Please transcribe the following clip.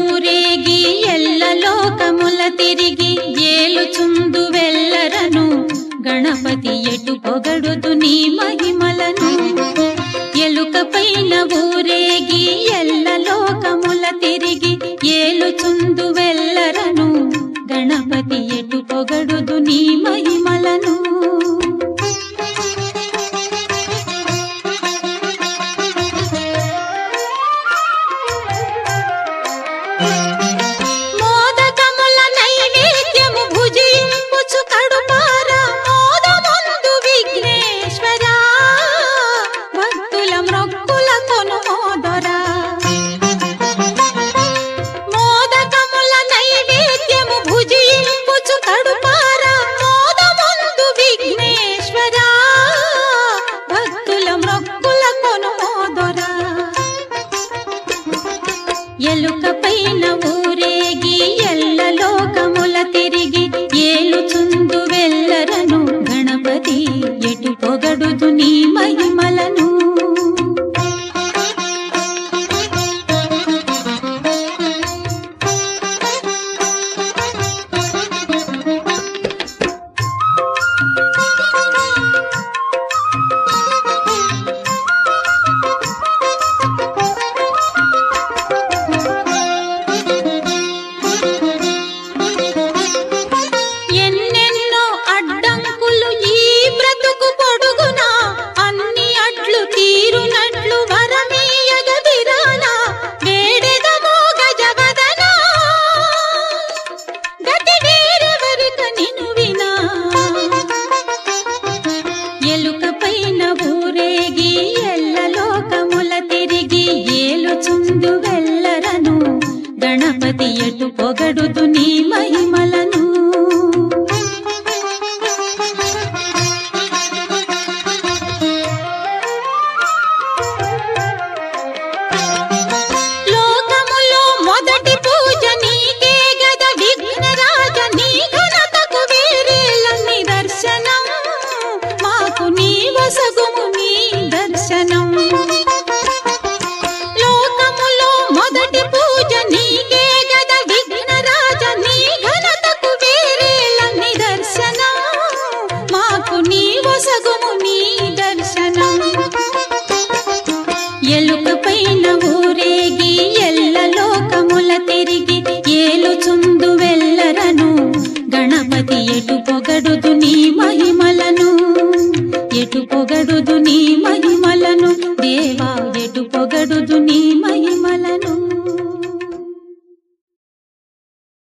ఊరేగి ఎల్ల లోకముల తిరిగి ఏలుచుందు వెల్లరను గణపతి ఎటు పొగడుదు నీ మహిమలను ఎలుక పైన ఊరేగి ఎల్ల లోకముల తిరిగి ఏలుచుందు వెల్లరను గణపతి ఎటు పొగడుదు నీ మహిమలను మోదకముల నైవేద్యము భుజింపుచు కడుపార మోదముందు విఘ్నేశ్వరా భక్తుల మ్రొక్కుల కొనుమోదరా మోదకముల నైవేద్యము భుజింపుచు కడుపార మోదముందు విఘ్నేశ్వరా భక్తుల మ్రొక్కుల కొనుమోదరా ఎలుక పైన ఊరేగి ఎల్ల లోకముల తిరిగి ఏలుచుందు వెల్లరను గణపతి ఎటు పొగడుదు నీ మహిమలను ఎన్నెన్నో అడ్డంకులు ఈ బ్రతుకు పొడుగునా అన్ని అట్లు తీరునట్లు వరమీయగ విరానా వేడెదమో గజవదనా గతి వేరెవరిక నిను వినా ఎలుక పైన ఊరేగి ఎల్ల లోకముల తిరిగి ఏలుచుందు వెల్లరను గణపతి ఎటు పొగడుదు నీ మహిమలను లోకములో మొదటి పూజ నీకే గద విఘ్నరాజ నీ ఘనతకు వేరేల నిదర్శనం మాకు నీ వసగుము నీ దర్శనం లోకములో మొదటి పూజ నీకే గద విఘ్నరాజ నీ ఘనతకు వేరేల నిదర్శనం మాకు నీ వసగుము నీ దర్శనం ఎలుక పైన ఊరేగి ఎల్ల లోకముల తిరిగి ఏలుచుందు వెల్లరను గణపతి ఎటు పొగడుదు నీ మహిమలను ఎటు పొగడుదు నీ మహిమలను దేవా ఎటు పొగడుదు నీ మహిమలను